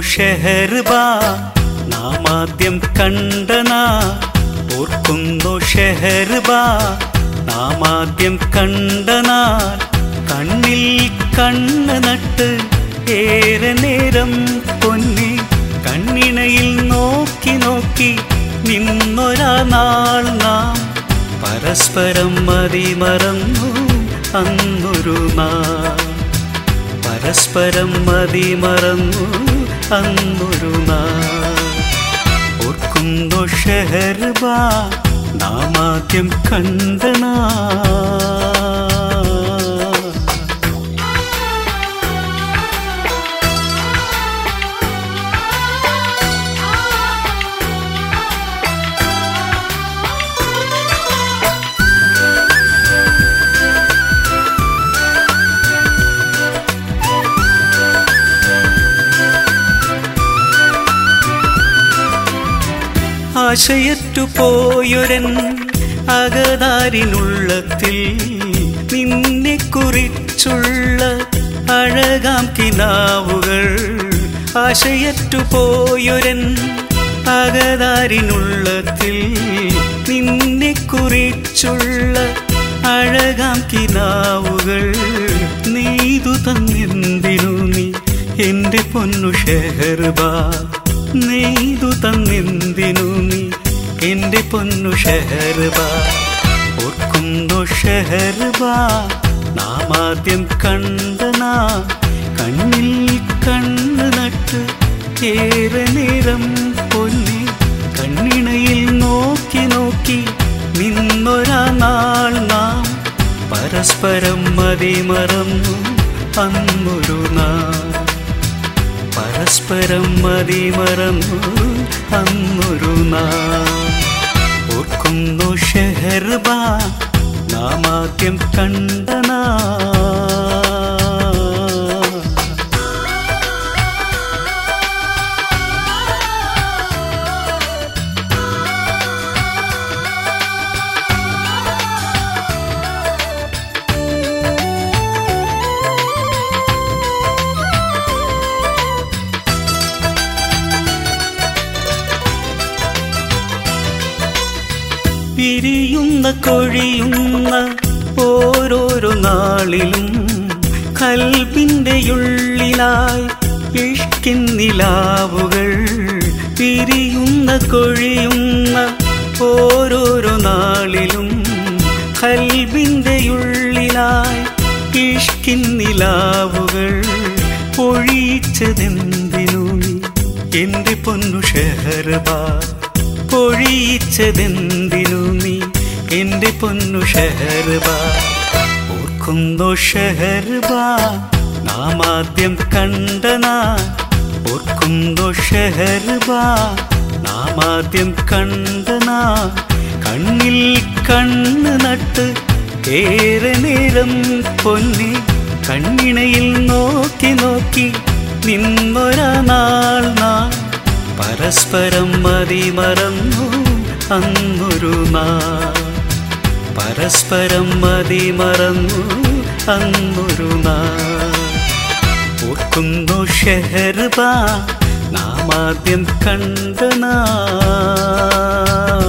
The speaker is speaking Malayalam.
ഷെഹർബാ നാമാദ്യം കണ്ടനാ ഓർക്കുന്നു ഷെഹർബാ നാമാദ്യം കണ്ടനാൾ കണ്ണിൽ കണ്ണ് നട്ട് ഏറെ നേരം പൊന്നി കണ്ണിണയിൽ നോക്കി നോക്കി നിന്നൊരാ നാൾ നാം പരസ്പരം മതിമറന്നു അന്നൊരു നാൾ പരസ്പരം മതിമറന്നു അന്നൊരു നാൾ ഓർക്കുന്നു ഷെഹർബാ നാമാദ്യം കണ്ടനാ ആശയറ്റു പോയൊരൻ അകതാരിനുള്ളത്തിൽ നിന്നെക്കുറിച്ചുള്ള അഴകാം കിനാവുകൾ ആശയറ്റു പോയൊരൻ അകതാരിനുള്ളത്തിൽ നിന്നെക്കുറിച്ചുള്ള അഴകാം കിനാവുകൾ നീതു തന്നെന്തിനു നീ എൻ്റെ പൊന്നു ഷെഹർബാ നെയ്തു തന്നെന്തിനു നീ എൻ്റെ പൊന്നു ഷെഹർബാ ഓർക്കുന്നു ഷെഹർബാ നാമാദ്യം കണ്ടനാ കണ്ണിൽ കണ്ണ് നട്ട് ഏറെ നേരം പൊന്നി കണ്ണിണയിൽ നോക്കി നോക്കി നിന്നൊരാ നാൾ നാം പരസ്പരം മതിമറന്നു അന്നൊരു നാൾ പരസ്പരം മതിമറന്നു അന്നൊരു നാൾ ഓർക്കുന്നു ഷെഹർബാ നാമാദ്യം കണ്ടനാ പിരിയുന്ന കൊഴിയുന്ന ഓരോരോ നാളിലും കൽബിൻ്റെ ഉള്ളിലായി ഇഷ്കിൻ നിലാവുകൾ പിരിയുന്ന കൊഴിയുന്ന ഓരോരോ നാളിലും കൽബിൻ്റെ ഉള്ളിലായി ഇഷ്കിൻ നിലാവുകൾ പൊഴിച്ചതെന്തിനു എൻ്റെ പൊന്നു ഷെഹർബാ പൊഴിച്ചതെന്തിനു നീ എൻ്റെ പൊന്നു ഷെഹർബാ ഓർക്കുന്നു ഷെഹർബാ നാമാദ്യം കണ്ടനാ ഓർക്കുന്നു ഷെഹർബാ നാമാദ്യം കണ്ടനാ കണ്ണിൽ കണ്ണ് നട്ട് ഏറെ നേരം പൊന്നി കണ്ണിണയിൽ നോക്കി നോക്കി നിന്നൊരാ നാൾ നാം പരസ്പരം മതിമറന്നു അന്നൊരു നാൾ പരസ്പരം മതിമറന്നു അന്നൊരു നാൾ ഓർക്കുന്നു ഷെഹർബാ നാമാദ്യം കണ്ടനാ